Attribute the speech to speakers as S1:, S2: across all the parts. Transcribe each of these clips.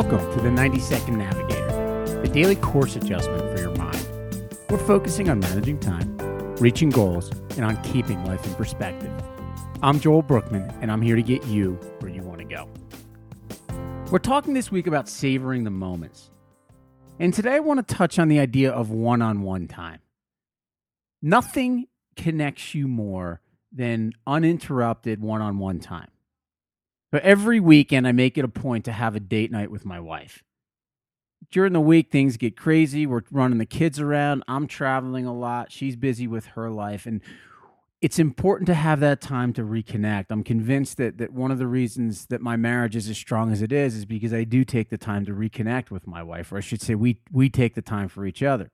S1: Welcome to the 90-Second Navigator, the daily course adjustment for your mind. We're focusing on managing time, reaching goals, and on keeping life in perspective. I'm Joel Brookman, and I'm here to get you where you want to go. We're talking this week about savoring the moments. And today I want to touch on the idea of one-on-one time. Nothing connects you more than uninterrupted one-on-one time. But every weekend, I make it a point to have a date night with my wife. During the week, things get crazy. We're running the kids around. I'm traveling a lot. She's busy with her life. And it's important to have that time to reconnect. I'm convinced that one of the reasons that my marriage is as strong as it is because I do take the time to reconnect with my wife, or I should say we take the time for each other.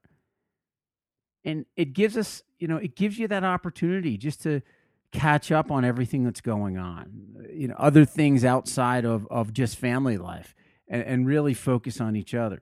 S1: And it gives us, it gives you that opportunity just to catch up on everything that's going on, other things outside of just family life, and really focus on each other.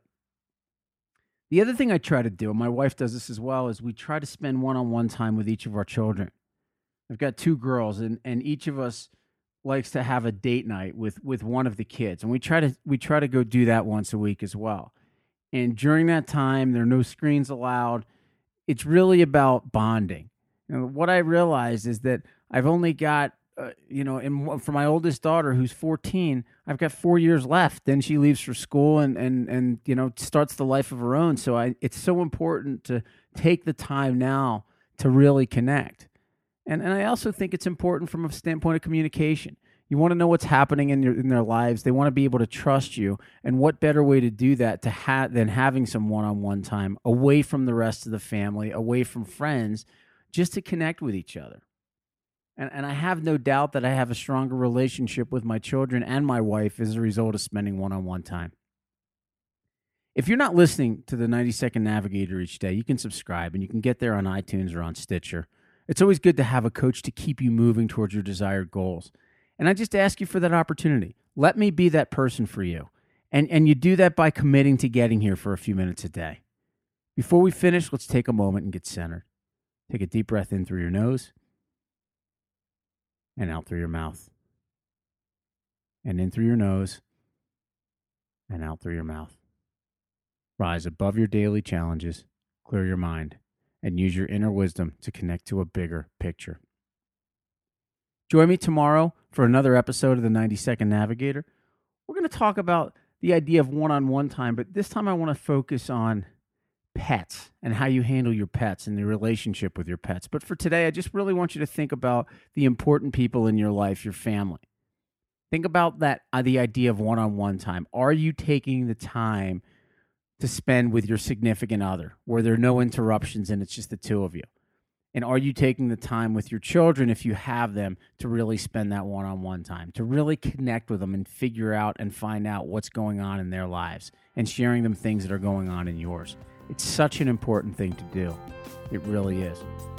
S1: The other thing I try to do, and my wife does this as well, is we try to spend one-on-one time with each of our children. I've got two girls, and each of us likes to have a date night with one of the kids, and we try to go do that once a week as well. And during that time, there are no screens allowed. It's really about bonding. What I realized is that I've only got, for my oldest daughter, who's 14, I've got 4 years left. Then she leaves for school and starts the life of her own. So it's so important to take the time now to really connect. And I also think it's important from a standpoint of communication. You want to know what's happening in their lives. They want to be able to trust you. And what better way to do that than having some one-on-one time away from the rest of the family, away from friends, just to connect with each other. And I have no doubt that I have a stronger relationship with my children and my wife as a result of spending one-on-one time. If you're not listening to the 90-Second Navigator each day, you can subscribe, and you can get there on iTunes or on Stitcher. It's always good to have a coach to keep you moving towards your desired goals. And I just ask you for that opportunity. Let me be that person for you. And you do that by committing to getting here for a few minutes a day. Before we finish, let's take a moment and get centered. Take a deep breath in through your nose and out through your mouth. And in through your nose and out through your mouth. Rise above your daily challenges, clear your mind, and use your inner wisdom to connect to a bigger picture. Join me tomorrow for another episode of the 90-Second Navigator. We're going to talk about the idea of one-on-one time, but this time I want to focus on pets and how you handle your pets and the relationship with your pets. But for today, I just really want you to think about the important people in your life, your family. Think about the idea of one-on-one time. Are you taking the time to spend with your significant other where there are no interruptions and it's just the two of you? And are you taking the time with your children, if you have them, to really spend that one-on-one time, to really connect with them and figure out and find out what's going on in their lives and sharing them things that are going on in yours? It's such an important thing to do. It really is.